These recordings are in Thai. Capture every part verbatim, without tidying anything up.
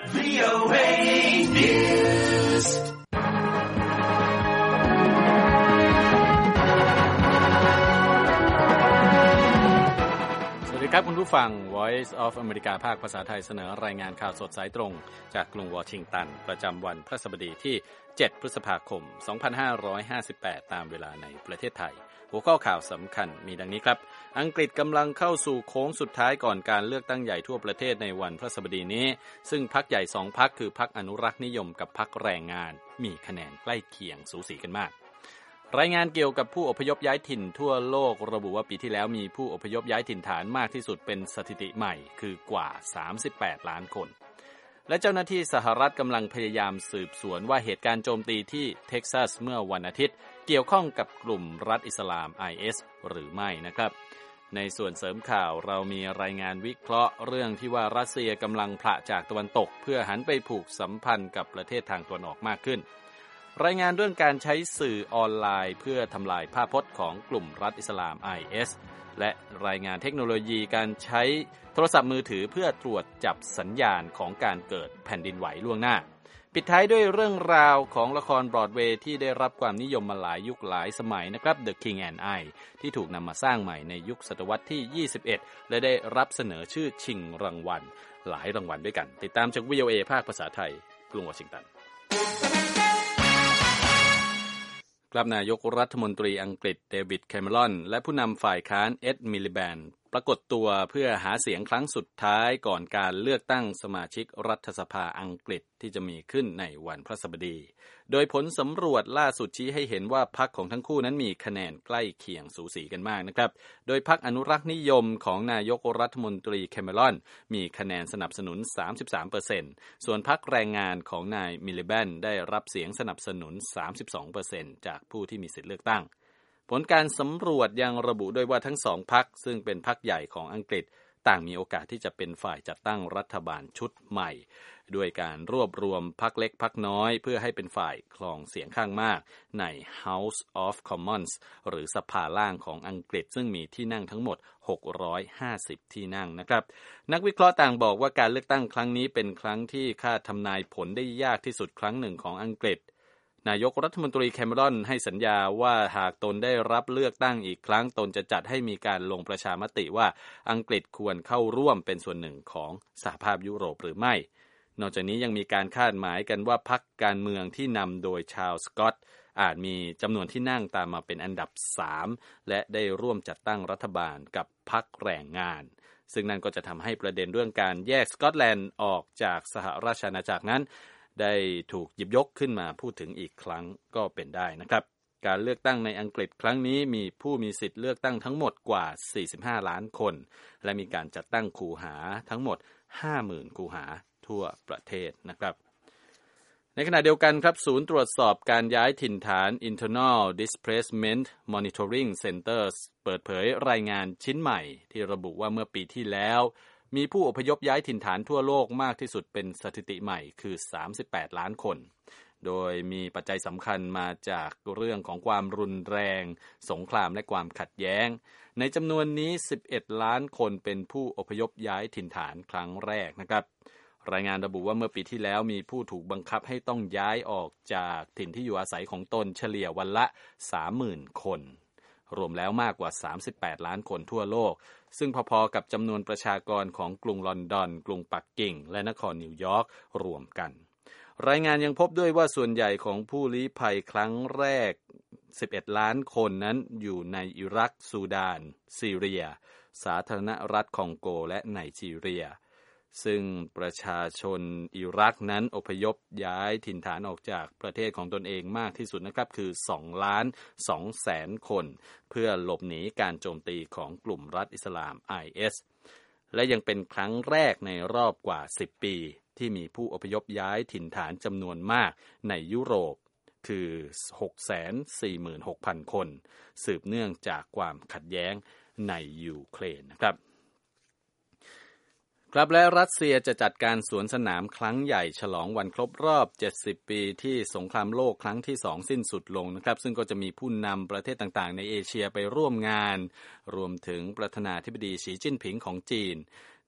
วี โอ เอ News ครับคุณผู้ฟัง Voice of America ภาคภาษาไทยเสนอรายงานข่าวสดสายตรงจากกรุงวอชิงตันประจำวันพฤหัสบดีที่เจ็ดพฤษภาคมสองพันห้าร้อยห้าสิบแปดตามเวลาในประเทศไทยหัวข้อข่าวสำคัญมีดังนี้ครับอังกฤษกำลังเข้าสู่โค้งสุดท้ายก่อนการเลือกตั้งใหญ่ทั่วประเทศในวันพฤหัสบดีนี้ซึ่งพรรคใหญ่สองพรรคคือพรรคอนุรักษ์นิยมกับพรรคแรงงานมีคะแนนใกล้เคียงสูสีกันมากรายงานเกี่ยวกับผู้อพยพย้ายถิ่นทั่วโลกระบุว่าปีที่แล้วมีผู้อพยพย้ายถิ่นฐานมากที่สุดเป็นสถิติใหม่คือกว่าสามสิบแปดล้านคนและเจ้าหน้าที่สหรัฐกำลังพยายามสืบสวนว่าเหตุการณ์โจมตีที่เท็กซัสเมื่อวันอาทิตย์เกี่ยวข้องกับกลุ่มรัฐอิสลาม ไอ เอส หรือไม่นะครับในส่วนเสริมข่าวเรามีรายงานวิเคราะห์เรื่องที่ว่ารัสเซียกำลังผละจากตะวันตกเพื่อหันไปผูกสัมพันธ์กับประเทศทางตะวันออกมากขึ้นรายงานเรื่องการใช้สื่อออนไลน์เพื่อทำลายภาพพจน์ของกลุ่มรัฐอิสลาม ไอ เอส และรายงานเทคโนโลยีการใช้โทรศัพท์มือถือเพื่อตรวจจับสัญญาณของการเกิดแผ่นดินไหวล่วงหน้าปิดท้ายด้วยเรื่องราวของละครบรอดเวย์ที่ได้รับความนิยมมาหลายยุคหลายสมัยนะครับ The King and I ที่ถูกนำมาสร้างใหม่ในยุคศตวรรษที่ยี่สิบเอ็ดและได้รับเสนอชื่อชิงรางวัลหลายรางวัลด้วยกันติดตามจาก วี โอ เอ ภาคภาษาไทยกรุงวอชิงตันครับนายกรัฐมนตรีอังกฤษเดวิดแคเมรอนและผู้นำฝ่ายค้านเอ็ดมิลลิแบนปรากฏตัวเพื่อหาเสียงครั้งสุดท้ายก่อนการเลือกตั้งสมาชิกรัฐสภาอังกฤษที่จะมีขึ้นในวันพฤหัสบดีโดยผลสำรวจล่าสุดชี้ให้เห็นว่าพรรคของทั้งคู่นั้นมีคะแนนใกล้เคียงสูสีกันมากนะครับโดยพรรคอนุรักษ์นิยมของนายกรัฐมนตรีแคเมรอนมีคะแนนสนับสนุน สามสิบสามเปอร์เซ็นต์ ส่วนพรรคแรงงานของนายมิลลิแบนได้รับเสียงสนับสนุน สามสิบสองเปอร์เซ็นต์ จากผู้ที่มีสิทธิเลือกตั้งผลการสำรวจยังระบุด้วยว่าทั้งสองพรรคซึ่งเป็นพรรคใหญ่ของอังกฤษต่างมีโอกาสที่จะเป็นฝ่ายจัดตั้งรัฐบาลชุดใหม่ด้วยการรวบรวมพรรคเล็กพรรคน้อยเพื่อให้เป็นฝ่ายครองเสียงข้างมากใน House of Commons หรือสภาล่างของอังกฤษซึ่งมีที่นั่งทั้งหมดหกร้อยห้าสิบที่นั่งนะครับนักวิเคราะห์ต่างบอกว่าการเลือกตั้งครั้งนี้เป็นครั้งที่คาดทำนายผลได้ยากที่สุดครั้งหนึ่งของอังกฤษนายกรัฐมนตรีแคเมรอนให้สัญญาว่าหากตนได้รับเลือกตั้งอีกครั้งตนจะจัดให้มีการลงประชามติว่าอังกฤษควรเข้าร่วมเป็นส่วนหนึ่งของสหภาพยุโรปหรือไม่นอกจากนี้ยังมีการคาดหมายกันว่าพรรคการเมืองที่นำโดยชาร์ลส์ สก็อตอาจมีจำนวนที่นั่งตามมาเป็นอันดับสามและได้ร่วมจัดตั้งรัฐบาลกับพรรคแรงงานซึ่งนั่นก็จะทำให้ประเด็นเรื่องการแยกสกอตแลนด์ออกจากสหราชอาณาจักรนั้นได้ถูกหยิบยกขึ้นมาพูดถึงอีกครั้งก็เป็นได้นะครับการเลือกตั้งในอังกฤษครั้งนี้มีผู้มีสิทธิ์เลือกตั้งทั้งหมดกว่าสี่สิบห้าล้านคนและมีการจัดตั้งคูหาทั้งหมด ห้าหมื่น คูหาทั่วประเทศนะครับในขณะเดียวกันครับศูนย์ตรวจสอบการย้ายถิ่นฐาน Internal Displacement Monitoring Centers เปิดเผยรายงานชิ้นใหม่ที่ระบุว่าเมื่อปีที่แล้วมีผู้อพยพย้ายถิ่นฐานทั่วโลกมากที่สุดเป็นสถิติใหม่คือสามสิบแปดล้านคนโดยมีปัจจัยสำคัญมาจากเรื่องของความรุนแรงสงครามและความขัดแย้งในจำนวนนี้สิบเอ็ดล้านคนเป็นผู้อพยพย้ายถิ่นฐานครั้งแรกนะครับรายงานระบุว่าเมื่อปีที่แล้วมีผู้ถูกบังคับให้ต้องย้ายออกจากถิ่นที่อยู่อาศัยของตนเฉลี่ยวันละ สามหมื่น คนรวมแล้วมากกว่าสามสิบแปดล้านคนทั่วโลกซึ่งพอๆกับจำนวนประชากรของกรุงลอนดอนกรุงปักกิ่งและนครนิวยอร์กรวมกันรายงานยังพบด้วยว่าส่วนใหญ่ของผู้ลี้ภัยครั้งแรกสิบเอ็ดล้านคนนั้นอยู่ในอิรักซูดานซีเรียสาธารณรัฐคองโกและไนจีเรียซึ่งประชาชนอิรักนั้นอพยพย้ายถิ่นฐานออกจากประเทศของตนเองมากที่สุดนะครับคือสองล้านสองแสนคนเพื่อหลบหนีการโจมตีของกลุ่มรัฐอิสลาม ไอ เอส และยังเป็นครั้งแรกในรอบกว่าสิบปีที่มีผู้อพยพย้ายถิ่นฐานจำนวนมากในยุโรปคือ หกแสนสี่หมื่นหกพัน คนสืบเนื่องจากความขัดแย้งในยูเครนนะครับครับและรัสเซียจะจัดการสวนสนามครั้งใหญ่ฉลองวันครบรอบเจ็ดสิบปีที่สงครามโลกครั้งที่สองสิ้นสุดลงนะครับซึ่งก็จะมีผู้นำประเทศต่างๆในเอเชียไปร่วมงานรวมถึงประธานาธิบดีสีจิ้นผิงของจีน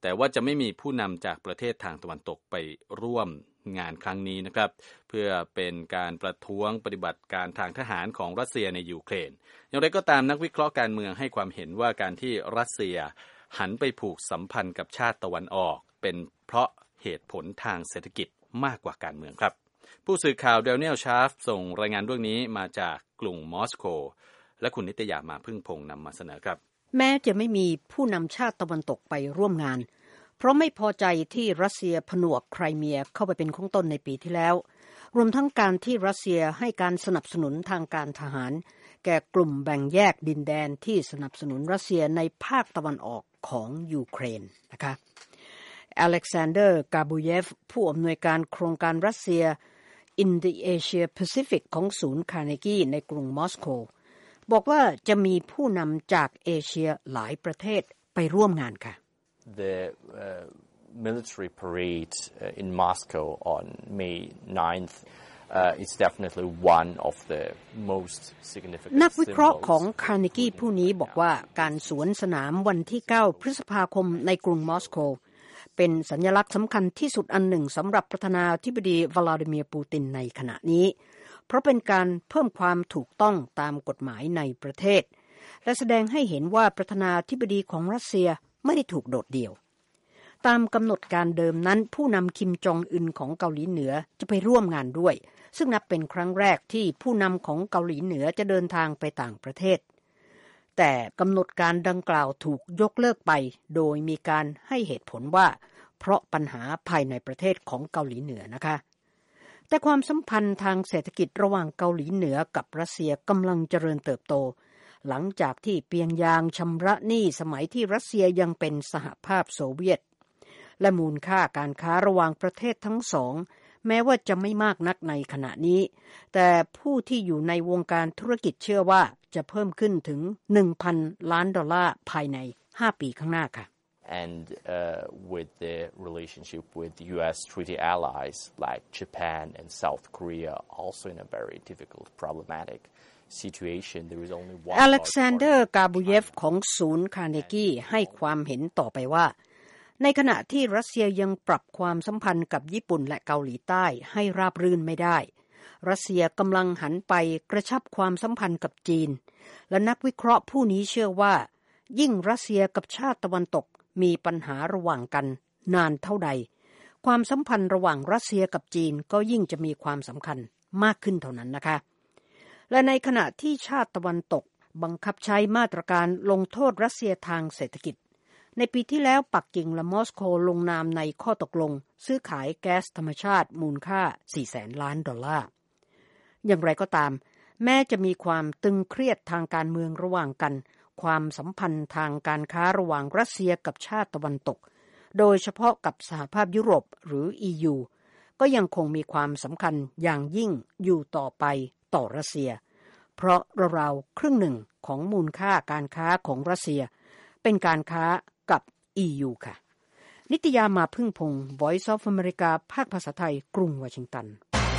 แต่ว่าจะไม่มีผู้นำจากประเทศทางตะวันตกไปร่วมงานครั้งนี้นะครับเพื่อเป็นการประท้วงปฏิบัติการทางทหารของรัสเซียในยูเครนอย่างไรก็ตามนักวิเคราะห์การเมืองให้ความเห็นว่าการที่รัสเซียหันไปผูกสัมพันธ์กับชาติตะวันออกเป็นเพราะเหตุผลทางเศรษฐกิจมากกว่าการเมืองครับผู้สื่อข่าวเดลเนียลชาฟส่งรายงานเรื่องนี้มาจากกรุงมอสโกและคุณนิตยามาพึ่งพงษ์นำมาเสนอครับแม้จะไม่มีผู้นำชาติตะวันตกไปร่วมงานเพราะไม่พอใจที่รัสเซียผนวกไครเมียเข้าไปเป็นของตนในปีที่แล้วรวมทั้งการที่รัสเซียให้การสนับสนุนทางการทหารแก่กลุ่มแบ่งแยกดินแดนที่สนับสนุนรัสเซียในภาคตะวันออกของยูเครนนะคะอเล็กซานเดอร์กาบูเยฟผู้อำนวยการโครงการรัสเซีย In the Asia Pacific ของศูนย์คาร์เนกีในกรุงมอสโกบอกว่าจะมีผู้นำจากเอเชียหลายประเทศไปร่วมงานค่ะ The uh, military parade uh, in Moscow on May ninth uh, is definitely one of the most significant นักวิเคราะห์ของคาร์เนกีผู้นี้บอกว่าการสวนสนามวันที่เก้าพฤษภาคมในกรุงมอสโกเป็นสัญลักษณ์สำคัญที่สุดอันหนึ่งสำหรับประธานาธิบดีวลาดิเมียร์ปูตินในขณะนี้เพราะเป็นการเพิ่มความถูกต้องตามกฎหมายในประเทศและแสดงให้เห็นว่าประธานาธิบดีของรัสเซียไม่ได้ถูกโดดเดี่ยวตามกำหนดการเดิมนั้นผู้นำคิมจองอึนของเกาหลีเหนือจะไปร่วมงานด้วยซึ่งนับเป็นครั้งแรกที่ผู้นำของเกาหลีเหนือจะเดินทางไปต่างประเทศแต่กำหนดการดังกล่าวถูกยกเลิกไปโดยมีการให้เหตุผลว่าเพราะปัญหาภายในประเทศของเกาหลีเหนือนะคะแต่ความสัมพันธ์ทางเศรษฐกิจระหว่างเกาหลีเหนือกับรัสเซียกำลังเจริญเติบโตหลังจากที่เปียงยางชำระหนี้สมัยที่รัสเซียยังเป็นสหภาพโซเวียตและมูลค่าการค้าระหว่างประเทศทั้งสองแม้ว่าจะไม่มากนักในขณะนี้แต่ผู้ที่อยู่ในวงการธุรกิจเชื่อว่าจะเพิ่มขึ้นถึง หนึ่งพัน ล้านดอลลาร์ภายในห้าปีข้างหน้าค่ะ And uh, with the relationship with U S treaty allies like Japan and South Korea also in a very difficult, problematic situation, there is only one. อเล็กซานเดอร์กาบูเยฟของศูนย์คาร์เนกีให้ความเห็นต่อไปว่าในขณะที่รัสเซียยังปรับความสัมพันธ์กับญี่ปุ่นและเกาหลีใต้ให้ราบรื่นไม่ได้รัสเซียกำลังหันไปกระชับความสัมพันธ์กับจีนและนักวิเคราะห์ผู้นี้เชื่อว่ายิ่งรัสเซียกับชาติตะวันตกมีปัญหาระหว่างกันนานเท่าใดความสัมพันธ์ระหว่างรัสเซียกับจีนก็ยิ่งจะมีความสำคัญมากขึ้นเท่านั้นนะคะและในขณะที่ชาติตะวันตกบังคับใช้มาตรการลงโทษรัสเซียทางเศรษฐกิจในปีที่แล้วปักกิ่งและมอสโกลงนามในข้อตกลงซื้อขายแก๊สธรรมชาติมูลค่า สี่แสน ล้านดอลลาร์อย่างไรก็ตามแม้จะมีความตึงเครียดทางการเมืองระหว่างกันความสัมพันธ์ทางการค้าระหว่างรัสเซียกับชาติตะวันตกโดยเฉพาะกับสหภาพยุโรปหรือ อี ยู ก็ยังคงมีความสำคัญอย่างยิ่งอยู่ต่อไปต่อรัสเซียเพราะราวๆครึ่งหนึ่งของมูลค่าการค้าของรัสเซียเป็นการค้ากับ อี ยู ค่ะนิตยามาพึ่งพงศ์ Voice of America ภาคภาษาไทยกรุงวอชิงตัน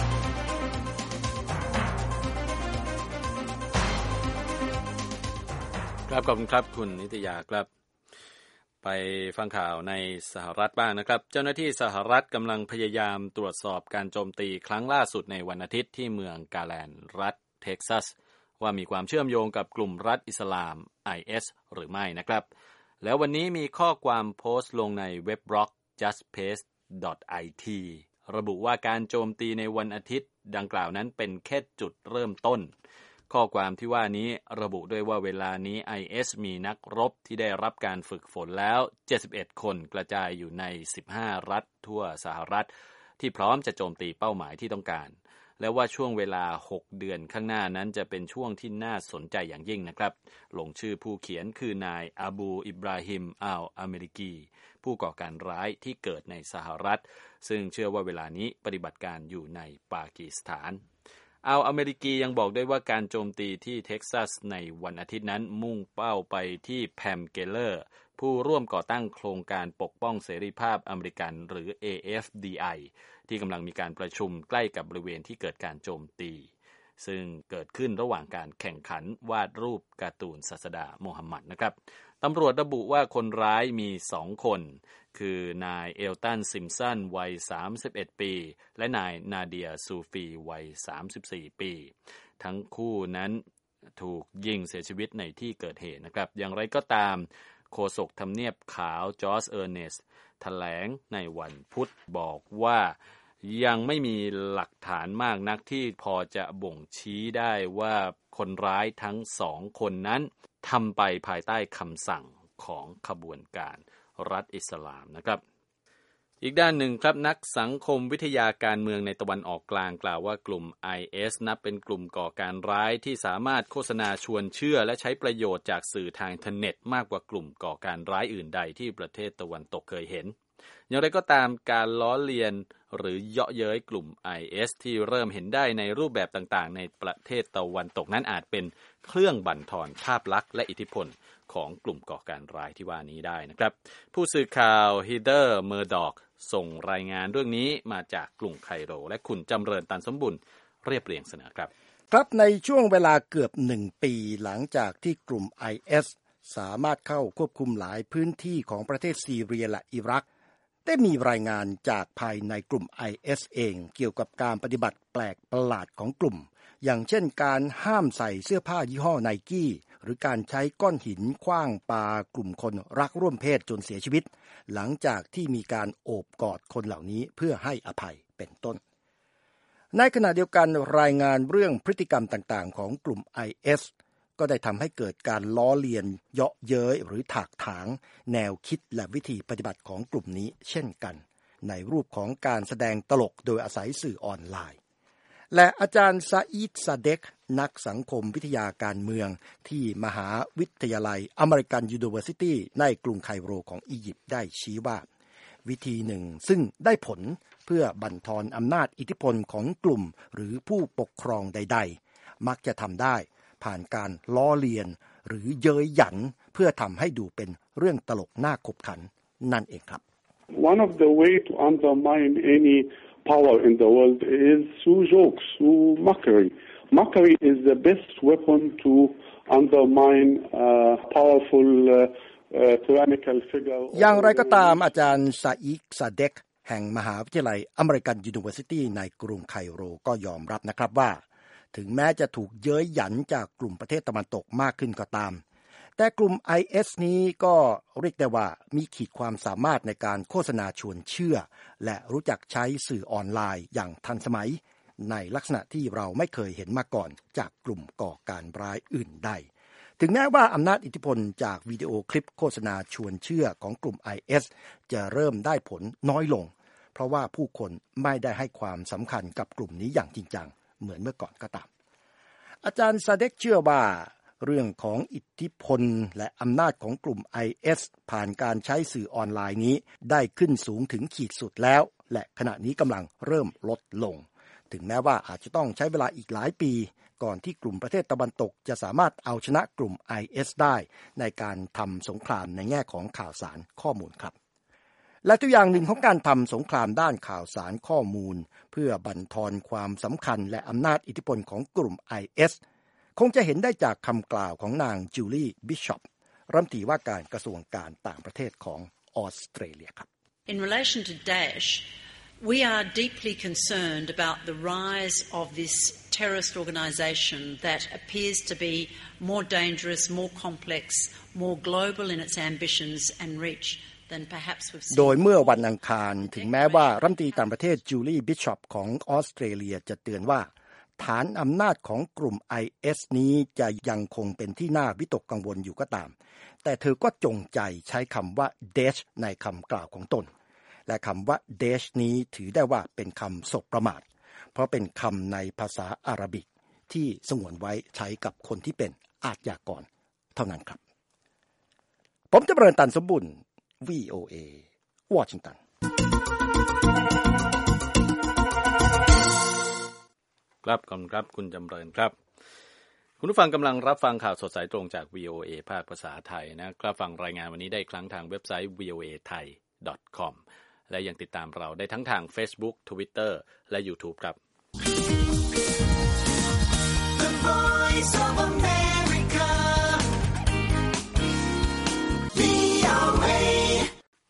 ครับขอบคุณครับคุณนิตยาครับไปฟังข่าวในสหรัฐบ้างนะครับเจ้าหน้าที่สหรัฐกำลังพยายามตรวจสอบการโจมตีครั้งล่าสุดในวันอาทิตย์ที่เมืองกาแลนรัฐเท็กซัสว่ามีความเชื่อมโยงกับกลุ่มรัฐอิสลาม ไอ เอส หรือไม่นะครับแล้ววันนี้มีข้อความโพสต์ลงในเว็บบล็อก จัสต์เพจ ดอท ไอ ที ระบุว่าการโจมตีในวันอาทิตย์ดังกล่าวนั้นเป็นแค่จุดเริ่มต้นข้อความที่ว่านี้ระบุด้วยว่าเวลานี้ ไอ เอส มีนักรบที่ได้รับการฝึกฝนแล้วเจ็ดสิบเอ็ดคนกระจายอยู่ในสิบห้ารัฐทั่วสหรัฐที่พร้อมจะโจมตีเป้าหมายที่ต้องการและว่าช่วงเวลาหกเดือนข้างหน้านั้นจะเป็นช่วงที่น่าสนใจอย่างยิ่งนะครับลงชื่อผู้เขียนคือนายอาบูอิบราฮิมอัลอเมริกีผู้ก่อการร้ายที่เกิดในสหรัฐซึ่งเชื่อว่าเวลานี้ปฏิบัติการอยู่ในปากีสถานอัลอเมริกียังบอกด้วยว่าการโจมตีที่เท็กซัสในวันอาทิตย์นั้นมุ่งเป้าไปที่แพมเกเลอร์ผู้ร่วมก่อตั้งโครงการปกป้องเสรีภาพอเมริกันหรือ เอ เอฟ ดี ไอ ที่กำลังมีการประชุมใกล้กับบริเวณที่เกิดการโจมตีซึ่งเกิดขึ้นระหว่างการแข่งขันวาดรูปการ์ตูนศาสดาโมฮัมหมัดนะครับตตำรวจระบุว่าคนร้ายมีสองคนคือนายเอลตันซิมสันวัยสามสิบเอ็ดปีและนายนาเดียซูฟีวัยสามสิบสี่ปีทั้งคู่นั้นถูกยิงเสียชีวิตในที่เกิดเหตุนะครับอย่างไรก็ตามโฆษกทำเนียบขาวจอร์จเออร์เนสต์แถลงในวันพุธบอกว่ายังไม่มีหลักฐานมากนักที่พอจะบ่งชี้ได้ว่าคนร้ายทั้งสองคนนั้นทำไปภายใต้คำสั่งของขบวนการรัฐอิสลามนะครับอีกด้านหนึ่งครับนักสังคมวิทยาการเมืองในตะวันออกกลางกล่าวว่ากลุ่ม ไอ เอส นับเป็นกลุ่มก่อการร้ายที่สามารถโฆษณาชวนเชื่อและใช้ประโยชน์จากสื่อทางอินเทอร์เน็ตมากกว่ากลุ่มก่อการร้ายอื่นใดที่ประเทศตะวันตกเคยเห็นอย่างไรก็ตามการล้อเลียนหรือเยาะเย้ยกลุ่ม ไอ เอส ที่เริ่มเห็นได้ในรูปแบบต่างๆในประเทศตะวันตกนั้นอาจเป็นเครื่องบั่นทอนภาพลักษณ์และอิทธิพลของกลุ่มก่อการร้ายที่ว่านี้ได้นะครับผู้สื่อข่าวฮีเดอร์เมอร์ดอกส่งรายงานเรื่องนี้มาจากกรุงไคโรและคุณจำเริญตันสมบุญเรียบเรียงเสนอครับครับในช่วงเวลาเกือบหนึ่งปีหลังจากที่กลุ่ม ไอ เอส สามารถเข้าควบคุมหลายพื้นที่ของประเทศซีเรียและอิรักได้มีรายงานจากภายในกลุ่ม ไอ เอส เองเกี่ยวกับการปฏิบัติแปลกประหลาดของกลุ่มอย่างเช่นการห้ามใส่เสื้อผ้ายี่ห้อไนกี้หรือการใช้ก้อนหินขว้างปากลุ่มคนรักร่วมเพศจนเสียชีวิตหลังจากที่มีการโอบกอดคนเหล่านี้เพื่อให้อภัยเป็นต้นในขณะเดียวกันรายงานเรื่องพฤติกรรมต่างๆของกลุ่ม ไอ เอส ก็ได้ทำให้เกิดการล้อเลียนเยาะเย้ยหรือถากถางแนวคิดและวิธีปฏิบัติของกลุ่มนี้เช่นกันในรูปของการแสดงตลกโดยอาศัยสื่อออนไลน์และอาจารย์ซาอีดซาเดกนักสังคมวิทยาการเมืองที่มหาวิทยาลัยอเมริกันยูนิเวอร์ซิตี้ในกรุงไคโรของอียิปต์ได้ชี้ว่าวิธีหนึ่งซึ่งได้ผลเพื่อบั่นทอนอำนาจอิทธิพลของกลุ่มหรือผู้ปกครองใดๆมักจะทำได้ผ่านการล้อเลียนหรือเย้ยหยันเพื่อทำให้ดูเป็นเรื่องตลกน่าขบขันนั่นเองครับ One of the way to undermine any power in the world is through jokes, through mockery. Mockery is the best weapon to undermine a powerful uh, uh, tyrannical figure. อย่างไรก็ตามอาจารย์ซาอิกซาเดกแห่งมหาวิทยาลัยอเมริกันยูนิเวอร์ซิตี้ในกรุงไคโรก็ยอมรับนะครับว่าถึงแม้จะถูกเย้ยหยันจากกลุ่มประเทศตะวันตกมากขึ้นก็ตามแต่กลุ่ม ไอ เอส นี้ก็เรียกได้ว่ามีขีดความสามารถในการโฆษณาชวนเชื่อและรู้จักใช้สื่อออนไลน์อย่างทันสมัยในลักษณะที่เราไม่เคยเห็นมาก่อนจากกลุ่มก่อการร้ายอื่นใดถึงแม้ว่าอำนาจอิทธิพลจากวิดีโอคลิปโฆษณาชวนเชื่อของกลุ่ม ไอ เอส จะเริ่มได้ผลน้อยลงเพราะว่าผู้คนไม่ได้ให้ความสำคัญกับกลุ่มนี้อย่างจริงจังเหมือนเมื่อก่อนก็ตามอาจารย์ซาเดกเชื่อว่าเรื่องของอิทธิพลและอำนาจของกลุ่ม ไอ เอส ผ่านการใช้สื่อออนไลน์นี้ได้ขึ้นสูงถึงขีดสุดแล้วและขณะนี้กำลังเริ่มลดลงถึงแม้ว่าอาจจะต้องใช้เวลาอีกหลายปีก่อนที่กลุ่มประเทศตะวันตกจะสามารถเอาชนะกลุ่ม ไอ เอส ได้ในการทำสงครามในแง่ของข่าวสารข้อมูลครับและตัวอย่างหนึ่งของการทำสงครามด้านข่าวสารข้อมูลเพื่อบั่นทอนความสำคัญและอำนาจอิทธิพลของกลุ่ม ไอ เอส คงจะเห็นได้จากคำกล่าวของนางจูลี่บิชอปรัฐมนตรีว่าการกระทรวงการต่างประเทศของออสเตรเลียครับ In relation to Daesh, we are deeply concerned about the rise of this terrorist organisation that appears to be more dangerous, more complex, more global in its ambitions and reach than perhaps we've seen. โดยเมื่อวันอังคารถึงแม้ว่ารัฐมนตรีต่างประเทศจูลี่บิชอปของออสเตรเลียจะเตือนว่าฐานอำนาจของกลุ่ม ไอ เอส นี้จะยังคงเป็นที่น่าวิตกกังวลอยู่ก็ตามแต่เธอก็จงใจใช้คำว่า Daesh ในคำกล่าวของตนและคำว่า Daesh นี้ถือได้ว่าเป็นคำสบประมาทเพราะเป็นคำในภาษาอาหรับิกที่สงวนไว้ใช้กับคนที่เป็นอาชญากรเท่านั้นครับผมจะเริญตันสมบุญ วี โอ เอ วอชิงตันครับขอบคุณครับคุณจำเริญครับคุณผู้ฟังกำลังรับฟังข่าวสดสายตรงจาก วี โอ เอ ภาคภาษาไทยนะครับฟังรายงานวันนี้ได้ครั้งทางเว็บไซต์ วี โอ เอ ไทย ดอท คอม และยังติดตามเราได้ทั้งทาง Facebook Twitter และ YouTube ครับ The Voice of America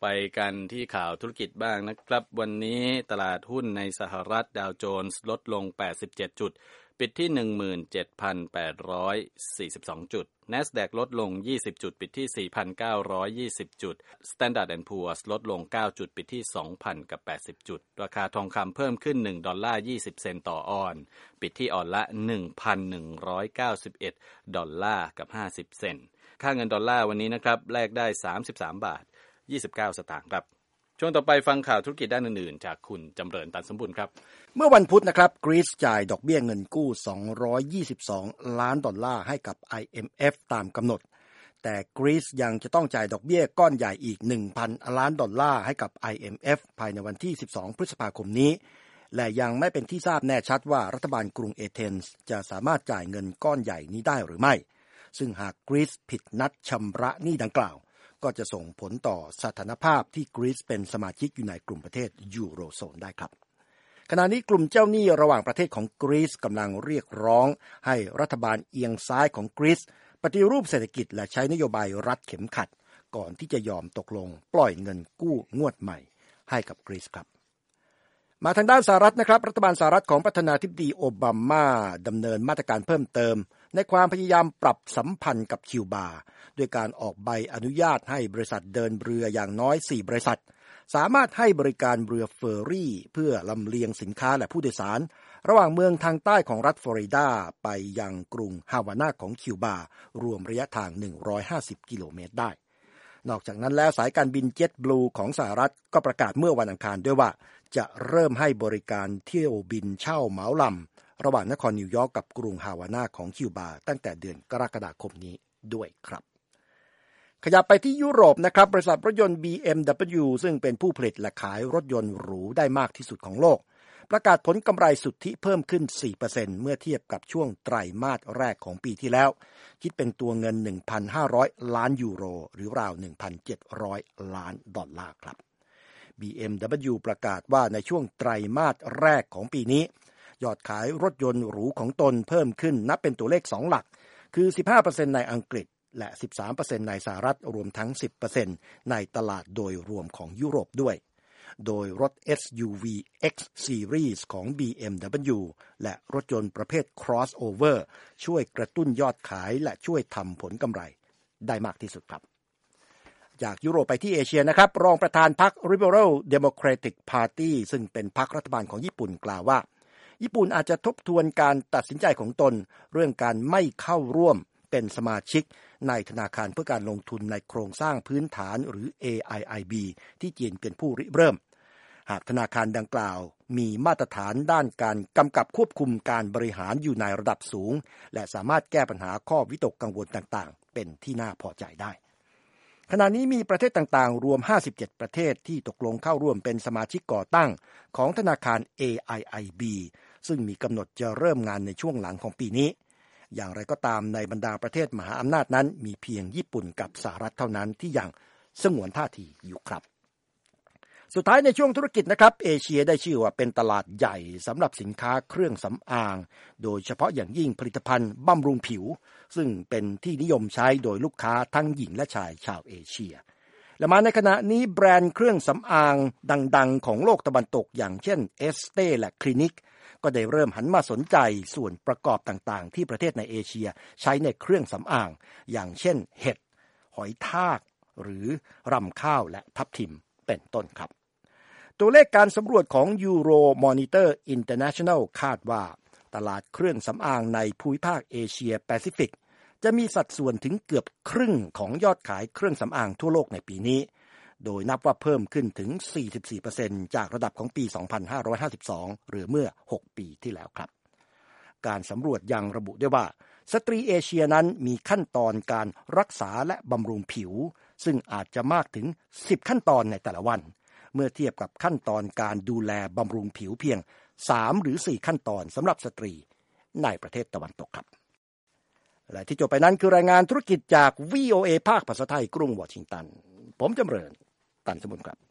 ไปกันที่ข่าวธุรกิจบ้างนะครับวันนี้ตลาดหุ้นในสหรัฐดาวโจนส์ลดลงแปดสิบเจ็ดจุดปิดที่ หนึ่งหมื่นเจ็ดพันแปดร้อยสี่สิบสอง จุด NASDAQ ลดลงยี่สิบจุดปิดที่ สี่พันเก้าร้อยยี่สิบ จุด Standard แอนด์ Poor's ลดลงเก้าจุดปิดที่ สองพันแปดสิบ จุดราคาทองคำเพิ่มขึ้นหนึ่งดอลลาร์ยี่สิบเซนต์ต่อออนซ์ปิดที่ออนละ หนึ่งพันหนึ่งร้อยเก้าสิบเอ็ด ดอลลาร์กับห้าสิบเซนต์ค่าเงินดอลลาร์วันนี้นะครับแลกได้สามสิบสามบาทยี่สิบเก้าสตางค์ครับช่วงต่อไปฟังข่าวธุรกิจด้านอื่นๆจากคุณจำเริญตันสมบูรณ์ครับเมื่อวันพุธนะครับกรีซจ่ายดอกเบี้ยเงินกู้สองร้อยยี่สิบสองล้านดอลลาร์ให้กับ ไอ เอ็ม เอฟ ตามกำหนดแต่กรีซยังจะต้องจ่ายดอกเบี้ยก้อนใหญ่อีก หนึ่งพัน ล้านดอลลาร์ให้กับ ไอ เอ็ม เอฟ ภายในวันที่สิบสองพฤษภาคมนี้และยังไม่เป็นที่ทราบแน่ชัดว่ารัฐบาลกรุงเอเธนส์จะสามารถจ่ายเงินก้อนใหญ่นี้ได้หรือไม่ซึ่งหากกรีซผิดนัดชำระหนี้ดังกล่าวก็จะส่งผลต่อสถานภาพที่กรีซเป็นสมาชิกอยู่ในกลุ่มประเทศยูโรโซนได้ครับขณะนี้กลุ่มเจ้าหนี้ระหว่างประเทศของกรีซกำลังเรียกร้องให้รัฐบาลเอียงซ้ายของกรีซปฏิรูปเศรษฐกิจและใช้นโยบายรัดเข็มขัดก่อนที่จะยอมตกลงปล่อยเงินกู้งวดใหม่ให้กับกรีซครับมาทางด้านสหรัฐนะครับรัฐบาลสหรัฐของประธานาธิบดีโอบามาดำเนินมาตรการเพิ่มเติมในความพยายามปรับสัมพันธ์กับคิวบาด้วยการออกใบอนุญาตให้บริษัทเดินเรืออย่างน้อยสี่บริษัทสามารถให้บริการเรือเฟอร์รี่เพื่อลำเลียงสินค้าและผู้โดยสารระหว่างเมืองทางใต้ของรัฐฟลอริดาไปยังกรุงฮาวานาของคิวบารวมระยะทางหนึ่งร้อยห้าสิบกิโลเมตรได้นอกจากนั้นแล้วสายการบินเจ็ตบลูของสหรัฐก็ประกาศเมื่อวันอังคารด้วยว่าจะเริ่มให้บริการเที่ยวบินเช่าเหมาลำระหว่างนครนิวยอร์กกับกรุงฮาวานาของคิวบาตั้งแต่เดือนกรกฎาคมนี้ด้วยครับขยับไปที่ยุโรปนะครับบริษัทรถยนต์ บี เอ็ม ดับเบิลยู ซึ่งเป็นผู้ผลิตและขายรถยนต์หรูได้มากที่สุดของโลกประกาศผลกำไรสุทธิเพิ่มขึ้น สี่เปอร์เซ็นต์ เมื่อเทียบกับช่วงไตรมาสแรกของปีที่แล้วคิดเป็นตัวเงิน หนึ่งพันห้าร้อย ล้านยูโรหรือราว หนึ่งพันเจ็ดร้อย ล้านดอลลาร์ครับ บี เอ็ม ดับเบิลยู ประกาศว่าในช่วงไตรมาสแรกของปีนี้ยอดขายรถยนต์หรูของตนเพิ่มขึ้นนับเป็นตัวเลขสองหลักคือ สิบห้าเปอร์เซ็นต์ ในอังกฤษและ สิบสามเปอร์เซ็นต์ ในสหรัฐรวมทั้ง สิบเปอร์เซ็นต์ ในตลาดโดยรวมของยุโรปด้วยโดยรถ เอส ยู วี X Series ของ บี เอ็ม ดับเบิลยู และรถยนต์ประเภท Crossover ช่วยกระตุ้นยอดขายและช่วยทำผลกำไรได้มากที่สุดครับจากยุโรปไปที่เอเชียนะครับรองประธานพรรค Liberal Democratic Party ซึ่งเป็นพรรครัฐบาลของญี่ปุ่นกล่าวว่าญี่ปุ่นอาจจะทบทวนการตัดสินใจของตนเรื่องการไม่เข้าร่วมเป็นสมาชิกในธนาคารเพื่อการลงทุนในโครงสร้างพื้นฐานหรือ เอ ไอ ไอ บี ที่จีนเป็นผู้ริเริ่มหากธนาคารดังกล่าวมีมาตรฐานด้านการกำกับควบคุมการบริหารอยู่ในระดับสูงและสามารถแก้ปัญหาข้อวิตกกังวลต่างๆเป็นที่น่าพอใจได้ขณะนี้มีประเทศต่างๆรวมห้าสิบเจ็ดประเทศที่ตกลงเข้าร่วมเป็นสมาชิกก่อตั้งของธนาคาร เอ ไอ ไอ บี ซึ่งมีกำหนดจะเริ่มงานในช่วงหลังของปีนี้อย่างไรก็ตามในบรรดาประเทศมหาอำนาจนั้นมีเพียงญี่ปุ่นกับสหรัฐเท่านั้นที่ยังสงวนท่าทีอยู่ครับสุดท้ายในช่วงธุรกิจนะครับเอเชียได้ชื่อว่าเป็นตลาดใหญ่สำหรับสินค้าเครื่องสำอางโดยเฉพาะอย่างยิ่งผลิตภัณฑ์บำรุงผิวซึ่งเป็นที่นิยมใช้โดยลูกค้าทั้งหญิงและชายชาวเอเชียและมาในขณะนี้แบรนด์เครื่องสำอางดังๆของโลกตะวันตกอย่างเช่นเอสเต้และคลินิกก็ได้เริ่มหันมาสนใจส่วนประกอบต่างๆที่ประเทศในเอเชียใช้ในเครื่องสำอางอย่างเช่นเห็ดหอยทากหรือรำข้าวและทับทิมเป็นต้นครับตัวเลขการสำรวจของ Euro Monitor International คาดว่าตลาดเครื่องสำอางในภูมิภาคเอเชียแปซิฟิกจะมีสัดส่วนถึงเกือบครึ่งของยอดขายเครื่องสำอางทั่วโลกในปีนี้โดยนับว่าเพิ่มขึ้นถึง สี่สิบสี่เปอร์เซ็นต์ จากระดับของปี สองพันห้าร้อยห้าสิบสอง หรือเมื่อ หก ปีที่แล้วครับการสำรวจยังระบุด้วยว่าสตรีเอเชียนั้นมีขั้นตอนการรักษาและบำรุงผิวซึ่งอาจจะมากถึง สิบ ขั้นตอนในแต่ละวันเมื่อเทียบกับขั้นตอนการดูแลบำรุงผิวเพียง สาม หรือ สี่ ขั้นตอนสำหรับสตรีในประเทศตะวันตกครับและที่จบไปนั้นคือรายงานธุรกิจจาก วี โอ เอ ภาคภาษาไทยกรุงวอชิงตันผมจำเริญตันสมบูรณ์ครับ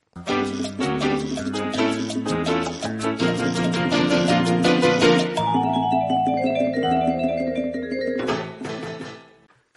ข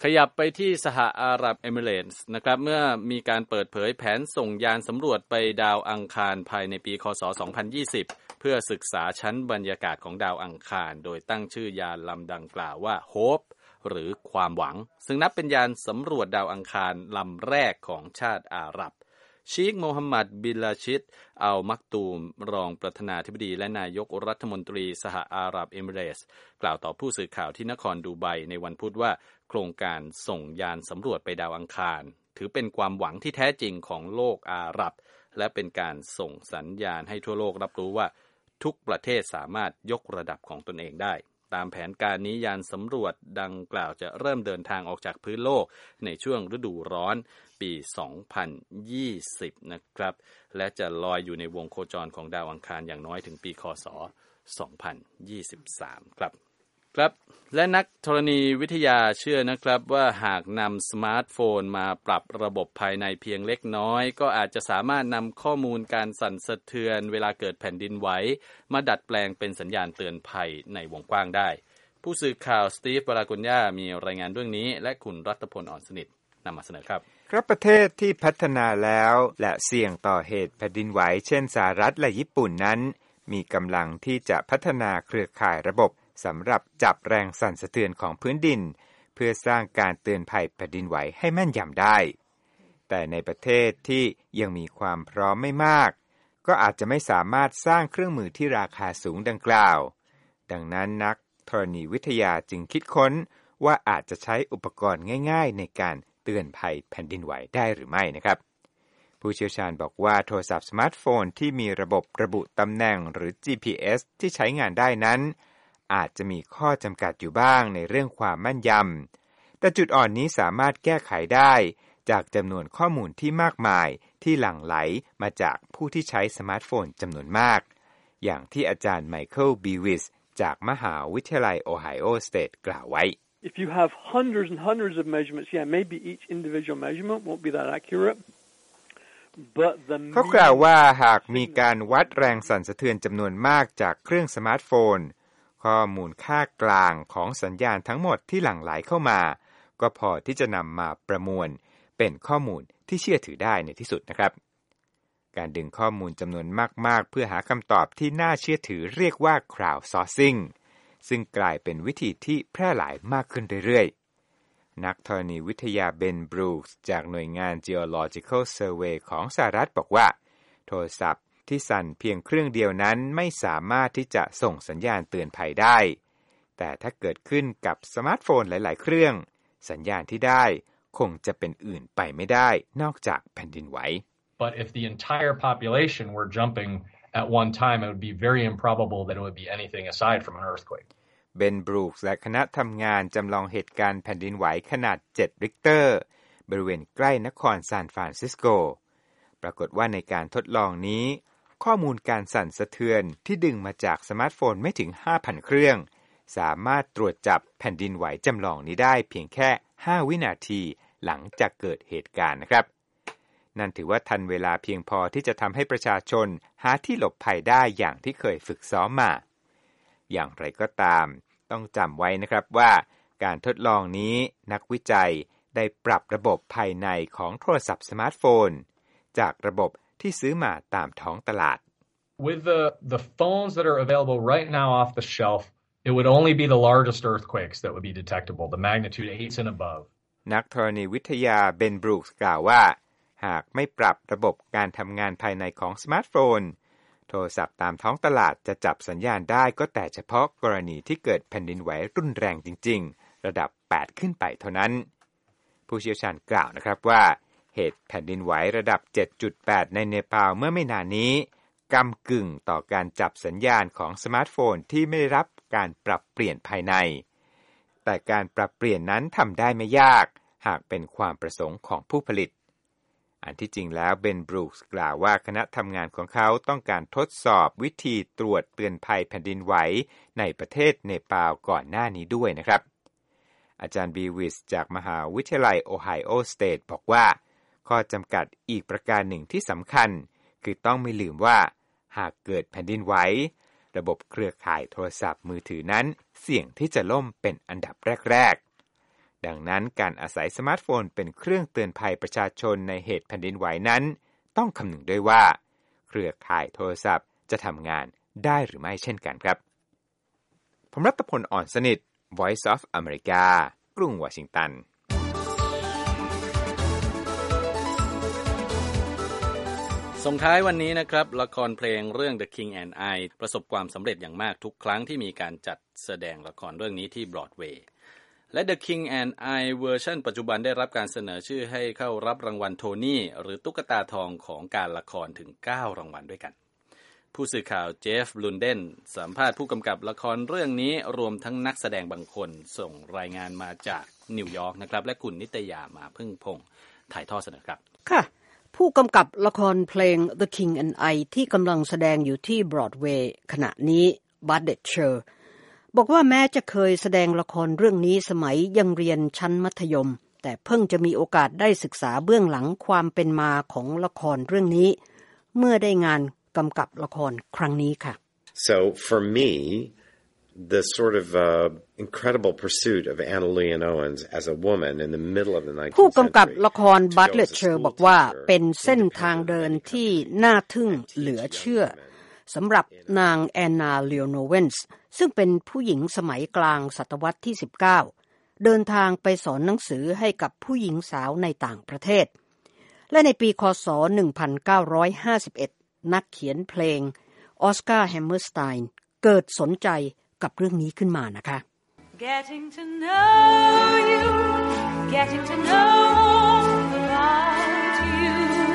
ยับไปที่สหอาหรับเอมิเรตส์นะครับเมื่อมีการเปิดเผยแผนส่งยานสำรวจไปดาวอังคารภายในปีคศสองพันยี่สิบเพื่อศึกษาชั้นบรรยากาศของดาวอังคารโดยตั้งชื่อยานลำดังกล่าวว่า Hope หรือความหวังซึ่งนับเป็นยานสำรวจดาวอังคารลำแรกของชาติอาหรับชีคโมฮัมหมัดบินลาชิดอัลมักตูมรองประธานาธิบดีและนายกรัฐมนตรีสหอาหรับเอมิเรตส์กล่าวต่อผู้สื่อข่าวที่นครดูไบในวันพุธว่าโครงการส่งยานสำรวจไปดาวอังคารถือเป็นความหวังที่แท้จริงของโลกอาหรับและเป็นการส่งสัญญาณให้ทั่วโลกรับรู้ว่าทุกประเทศสามารถยกระดับของตนเองได้ตามแผนการนี้ยานสำรวจดังกล่าวจะเริ่มเดินทางออกจากพื้นโลกในช่วงฤดูร้อนปีสองพันยี่สิบนะครับและจะลอยอยู่ในวงโคจรของดาวอังคารอย่างน้อยถึงปีคศสองพันยี่สิบสามครับครับและนักธรณีวิทยาเชื่อนะครับว่าหากนำสมาร์ทโฟนมาปรับระบบภายในเพียงเล็กน้อยก็อาจจะสามารถนำข้อมูลการสั่นสะเทือนเวลาเกิดแผ่นดินไหวมาดัดแปลงเป็นสัญญาณเตือนภัยในวงกว้างได้ผู้สื่อข่าวสตีฟ บารากุญญามีรายงานเรื่องนี้และคุณรัตพล อ่อนสนิทนำมาเสนอครับครับประเทศที่พัฒนาแล้วและเสี่ยงต่อเหตุแผ่นดินไหวเช่นสหรัฐและญี่ปุ่นนั้นมีกำลังที่จะพัฒนาเครือข่ายระบบสำหรับจับแรงสั่นสะเทือนของพื้นดินเพื่อสร้างการเตือนภัยแผ่นดินไหวให้แม่นยำได้แต่ในประเทศที่ยังมีความพร้อมไม่มากก็อาจจะไม่สามารถสร้างเครื่องมือที่ราคาสูงดังกล่าวดังนั้นนักธรณีวิทยาจึงคิดค้นว่าอาจจะใช้อุปกรณ์ง่ายๆในการเตือนภัยแผ่นดินไหวได้หรือไม่นะครับผู้เชี่ยวชาญบอกว่าโทรศัพท์สมาร์ทโฟนที่มีระบบระบุตำแหน่งหรือ จี พี เอส ที่ใช้งานได้นั้นอาจจะมีข้อจำกัดอยู่บ้างในเรื่องความแม่นยำแต่จุดอ่อนนี้สามารถแก้ไขได้จากจำนวนข้อมูลที่มากมายที่หลั่งไหลมาจากผู้ที่ใช้สมาร์ทโฟนจำนวนมากอย่างที่อาจารย์ไมเคิลบีวิสจากมหาวิทยาลัยโอไฮโอสเตทกล่าวไว้ If you have hundreds and hundreds of measurements, yeah, maybe each individual measurement won't be that accurate. เขากล่าวว่าหากมีการวัดแรงสั่นสะเทือนจำนวนมากจากเครื่องสมาร์ทโฟนข้อมูลค่ากลางของสัญญาณทั้งหมดที่หลั่งไหลเข้ามาก็พอที่จะนำมาประมวลเป็นข้อมูลที่เชื่อถือได้ในที่สุดนะครับการดึงข้อมูลจำนวนมากๆเพื่อหาคำตอบที่น่าเชื่อถือเรียกว่า crowdsourcing ซึ่งกลายเป็นวิธีที่แพร่หลายมากขึ้นเรื่อยๆนักธรณีวิทยาเบนบรูคส์จากหน่วยงาน Geological Survey ของสหรัฐบอกว่าโทรศัพท์ที่สั่นเพียงเครื่องเดียวนั้นไม่สามารถที่จะส่งสัญญาณเตือนภัยได้แต่ถ้าเกิดขึ้นกับสมาร์ทโฟนหลายๆเครื่องสัญญาณที่ได้คงจะเป็นอื่นไปไม่ได้นอกจากแผ่นดินไหว But if the entire population were jumping at one time, it would be very improbable that it would be anything aside from an earthquake. เบนบรูคส์และคณะทำงานจำลองเหตุการณ์แผ่นดินไหวขนาดเจ็ดริกเตอร์บริเวณใกล้นครซานฟรานซิสโกปรากฏว่าในการทดลองนี้ข้อมูลการสั่นสะเทือนที่ดึงมาจากสมาร์ทโฟนไม่ถึง ห้าพัน เครื่องสามารถตรวจจับแผ่นดินไหวจำลองนี้ได้เพียงแค่ห้าวินาทีหลังจากเกิดเหตุการณ์นะครับนั่นถือว่าทันเวลาเพียงพอที่จะทำให้ประชาชนหาที่หลบภัยได้อย่างที่เคยฝึกซ้อมมาอย่างไรก็ตามต้องจำไว้นะครับว่าการทดลองนี้นักวิจัยได้ปรับระบบภายในของโทรศัพท์สมาร์ทโฟนจากระบบที่ซื้อมาตามท้องตลาด With the the phones that are available right now off the shelf, it would only be the largest earthquakes that would be detectable, the magnitude eights and above. นักธรณีวิทยาเบนบรูคส์กล่าวว่าหากไม่ปรับระบบการทำงานภายในของสมาร์ทโฟนโทรศัพท์ตามท้องตลาดจะจับสัญญาณได้ก็แต่เฉพาะกรณีที่เกิดแผ่นดินไหวรุนแรงจริงๆระดับแปดขึ้นไปเท่านั้นผู้เชี่ยวชาญกล่าวนะครับว่าเหตุแผ่นดินไหวระดับ เจ็ดจุดแปด ในเนปาลเมื่อไม่นานนี้ก้ำกึ่งต่อการจับสัญญาณของสมาร์ทโฟนที่ไม่ได้รับการปรับเปลี่ยนภายในแต่การปรับเปลี่ยนนั้นทำได้ไม่ยากหากเป็นความประสงค์ของผู้ผลิตอันที่จริงแล้วเบนบรูคส์กล่าวว่าคณะทำงานของเขาต้องการทดสอบวิธีตรวจเตือนภัยแผ่นดินไหวในประเทศเนปาลก่อนหน้านี้ด้วยนะครับอาจารย์บีวิสจากมหาวิทยาลัยโอไฮโอสเตทบอกว่าข้อจำกัดอีกประการหนึ่งที่สำคัญคือต้องไม่ลืมว่าหากเกิดแผ่นดินไหวระบบเครือข่ายโทรศัพท์มือถือนั้นเสี่ยงที่จะล่มเป็นอันดับแรกๆดังนั้นการอาศัยสมาร์ทโฟนเป็นเครื่องเตือนภัยประชาชนในเหตุแผ่นดินไหวนั้นต้องคำนึงด้วยว่าเครือข่ายโทรศัพท์จะทำงานได้หรือไม่เช่นกันครับผมรัตพล อ่อนสนิท Voice of America กรุงวอชิงตันส่งท้ายวันนี้นะครับละครเพลงเรื่อง The King and I ประสบความสำเร็จอย่างมากทุกครั้งที่มีการจัดแสดงละครเรื่องนี้ที่บรอดเวย์และ The King and I เวอร์ชันปัจจุบันได้รับการเสนอชื่อให้เข้ารับรางวัลโทนี่หรือตุ๊กตาทองของการละครถึงเก้ารางวัลด้วยกันผู้สื่อข่าวเจฟลุนเดนสัมภาษณ์ผู้กำกับละครเรื่องนี้รวมทั้งนักแสดงบางคนส่งรายงานมาจากนิวยอร์กนะครับและคุณนิตยามาพึ่งพงษ์ถ่ายทอดเสนอครับค่ะผู้กำกับละครเพลง The King and I ที่กำลังแสดงอยู่ที่บรอดเวย์ขณะนี้บัดเดตเชอร์บอกว่าแม้จะเคยแสดงละครเรื่องนี้สมัยยังเรียนชั้นมัธยมแต่เพิ่งจะมีโอกาสได้ศึกษาเบื้องหลังความเป็นมาของละครเรื่องนี้เมื่อได้งานกำกับละครครั้งนี้ค่ะ So for me the sort of uh, incredible pursuit of Anna Leon Owens as a woman in the middle of the nineteenth century ผู้กำกับละครบัตเลตเชอร์บอกว่าเป็นเส้นทางเดินที่น่าทึ่งเหลือเชื่อสำหรับนางแอนนาเลโอนเวนส์ซึ่งเป็นผู้หญิงสมัยกลางศตวรรษที่สิบเก้าเดินทางไปสอนหนังสือให้กับผู้หญิงสาวในต่างประเทศและในปีคศหนึ่งพันเก้าร้อยห้าสิบเอ็ดนักเขียนเพลงออสการ์แฮมเมอร์สไตน์เกิดสนใจกับเรื่องนี้ขึ้นมานะคะ Getting to know you Getting to know about you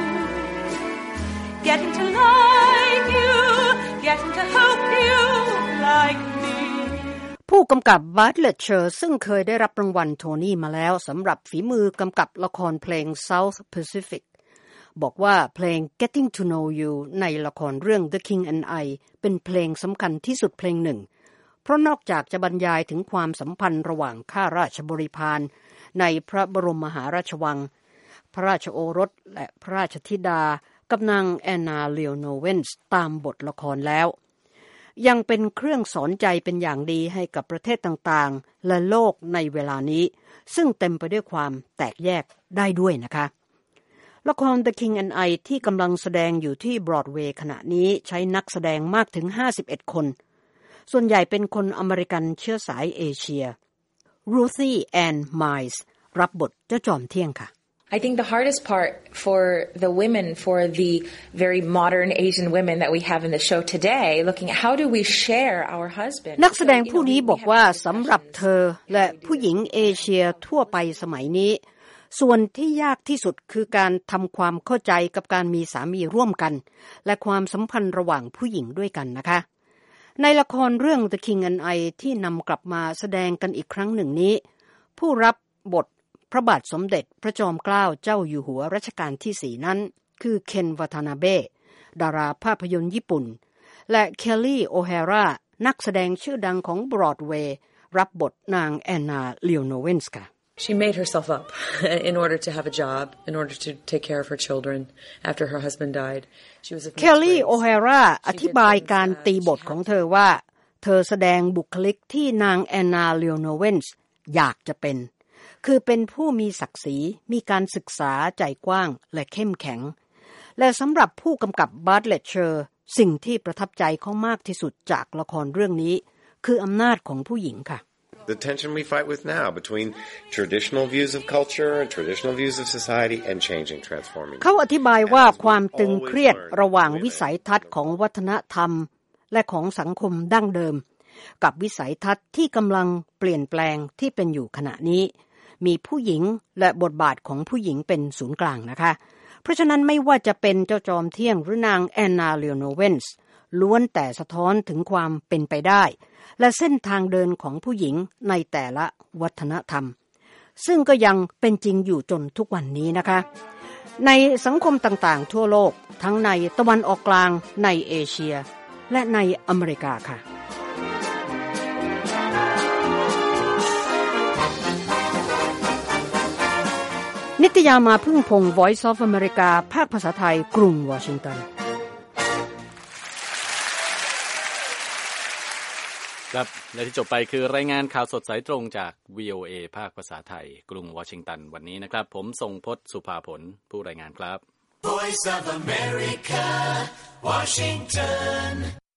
Getting to like you Getting to hope you like me ผู้กำกับบัตเลตเชอร์ซึ่งเคยได้รับรางวัลโทนี่มาแล้วสำหรับฝีมือกำกับละครเพลง South Pacificบอกว่าเพลง Getting to Know You ในละครเรื่อง The King and I เป็นเพลงสำคัญที่สุดเพลงหนึ่งเพราะนอกจากจะบรรยายถึงความสัมพันธ์ระหว่างข้าราชบริพารในพระบรมมหาราชวังพระราชโอรสและพระราชธิดากับนางแอนนาเลโอนเวนส์ตามบทละครแล้วยังเป็นเครื่องสอนใจเป็นอย่างดีให้กับประเทศต่างๆและโลกในเวลานี้ซึ่งเต็มไปด้วยความแตกแยกได้ด้วยนะคะละคร The King and I ที่กำลังแสดงอยู่ที่บรอดเวย์ขณะนี้ใช้นักแสดงมากถึงห้าสิบเอ็ดคนส่วนใหญ่เป็นคนอเมริกันเชื้อสายเอเชีย Ruthie Ann Miles รับบทเจ้าจอมเที่ยงค่ะ I think the hardest part for the women, for the very modern Asian women that we have in the show today, looking at how do we share our husband. นักแสดงผู้นี้บอกว่าสำหรับเธอและผู้หญิงเอเชียทั่วไปสมัยนี้ส่วนที่ยากที่สุดคือการทำความเข้าใจกับการมีสามีร่วมกันและความสัมพันธ์ระหว่างผู้หญิงด้วยกันนะคะในละครเรื่อง The King and I ที่นำกลับมาแสดงกันอีกครั้งหนึ่งนี้ผู้รับบทพระบาทสมเด็จพระจอมเกล้าเจ้าอยู่หัวรัชกาลที่สี่นั้นคือเคนวาทานาเบะดาราภาพยนตร์ญี่ปุ่นและเคลลี่โอแฮรานักแสดงชื่อดังของบรอดเวย์รับบทนางแอนนาเลโอนเวนส์ค่ะ She made herself up in order to have a job, in order to take care of her children after her husband died. She was a Kelly O'Hara อธิบายการตีบทของเธอว่าเธอแสดงบุคลิกที่นางแอนนาเลโอนเวนส์อยากจะเป็นคือเป็นผู้มีศักดิ์ศรีมีการศึกษาใจกว้างและเข้มแข็งและสำหรับผู้กำกับบัตเลตเชอร์สิ่งที่ประทับใจเขามากที่สุดจากละครเรื่องนี้คืออำนาจของผู้หญิงค่ะ The tension we fight with now between traditional views of culture and traditional views of society and changing, transforming. เขาอธิบายว่าความตึงเครียดระหว่างวิสัยทัศน์ของวัฒนธรรมและของสังคมดั้งเดิมกับวิสัยทัศน์ที่กำลังเปลี่ยนแปลงที่เป็นอยู่ขณะนี้มีผู้หญิงและบทบาทของผู้หญิงเป็นศูนย์กลางนะคะเพราะฉะนั้นไม่ว่าจะเป็นเจ้าจอมเที่ยงหรือนางแอนนาเลโอนเวนส์ล้วนแต่สะท้อนถึงความเป็นไปได้และเส้นทางเดินของผู้หญิงในแต่ละวัฒนธรรมซึ่งก็ยังเป็นจริงอยู่จนทุกวันนี้นะคะในสังคมต่างๆทั่วโลกทั้งในตะวันออกกลางในเอเชียและในอเมริกาค่ะนิตยามาพึ่งพงษ์ Voice of America ภาคภาษาไทยกรุงวอชิงตันครับและที่จบไปคือรายงานข่าวสดสายตรงจาก วี โอ เอ ภาคภาษาไทยกรุงวอชิงตันวันนี้นะครับผมทรงพจน์สุภาผลผู้รายงานครับ Voice of America, Washington